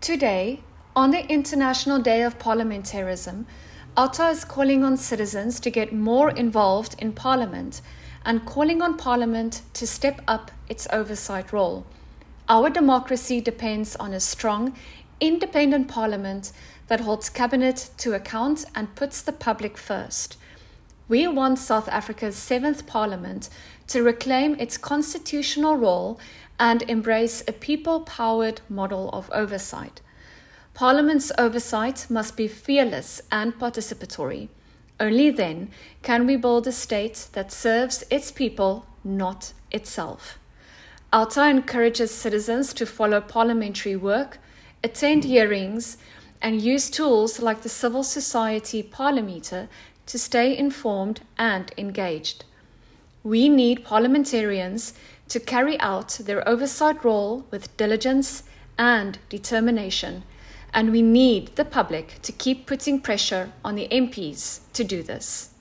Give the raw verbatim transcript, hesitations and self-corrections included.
Today, on the International Day of Parliamentarism, ALTA is calling on citizens to get more involved in Parliament and calling on Parliament to step up its oversight role. Our democracy depends on a strong, independent Parliament that holds Cabinet to account and puts the public first. We want South Africa's seventh Parliament to reclaim its constitutional role and embrace a people-powered model of oversight. Parliament's oversight must be fearless and participatory. Only then can we build a state that serves its people, not itself. ALTA encourages citizens to follow parliamentary work, attend hearings, and use tools like the Civil Society Parliameter to stay informed and engaged. We need parliamentarians to carry out their oversight role with diligence and determination, and we need the public to keep putting pressure on the M Ps to do this.